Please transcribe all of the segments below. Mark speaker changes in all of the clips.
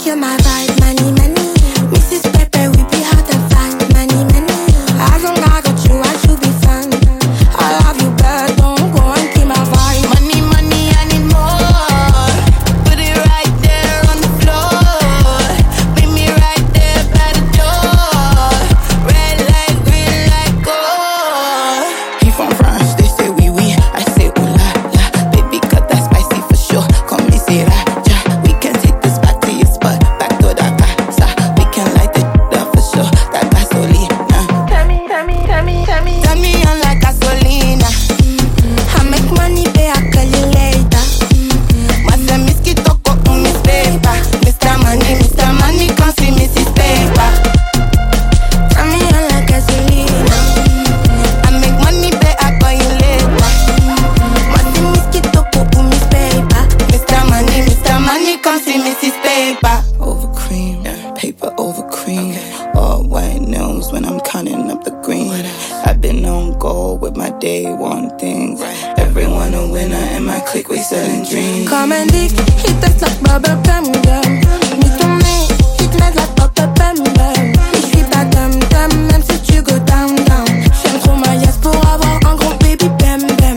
Speaker 1: you're my vibe, money, money. Mrs. Pepper, we be hot and fine, money, money. As long as I got you, I should be fine. I love you, but don't go and keep my vibe.
Speaker 2: Money, money, I need more. Put it right there on the floor. Meet me right there by the door. Red light, green light, go.
Speaker 3: He from France, they say oui, oui. I say ooh la la. Baby, cut that spicy for sure. Come me say raja. We can take this back to your spot, back to the casa. We can light it up for sure. That gasolina.
Speaker 2: Turn me on like gasolina.
Speaker 1: I make money, pay, I call you later.
Speaker 2: Masa miski toko Miss Paper. Mr. Money, come see Mrs. Paper.
Speaker 1: Turn me on like gasolina.
Speaker 2: I make money, pay, I call you later.
Speaker 1: Masi miski toko Miss Paper.
Speaker 2: Mr. Money, come see Mrs. Paper.
Speaker 3: Over cream, paper over cream. All white nails when I'm counting up the green. I've been on goal with my day one things. Everyone a winner in my clique, we selling dreams.
Speaker 1: Come and dig, it tastes like bubble gum, girl. Me ton nez, it smells like bubble gum, girl. Je suis pas dum-dum, même si tu go down, down. J'aime trop ma yes pour avoir un gros baby bam, bam.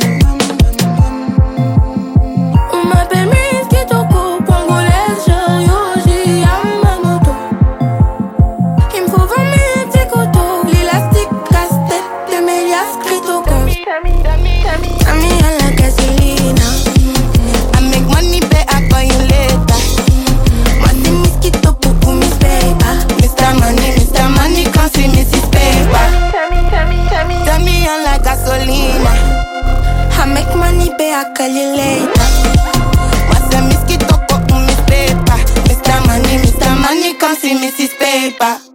Speaker 1: On m'appelle Miss Kitoko, congolaise, Yoji, Yamamoto. Il me faut 20 000 petits coteaux, l'élastique, casse-tête, de Mélias, Critoko. Turn me on like gasolina.
Speaker 2: I make money, pay, I call you later.
Speaker 1: Masi miski toko Miss Paper.
Speaker 2: Mr. Money, come see Mrs. Paper. Turn me on like gasolina.
Speaker 1: I make money, pay, I call you later.
Speaker 2: Masa miski toko Miss Paper. Mr. Money, come see Mrs. Paper.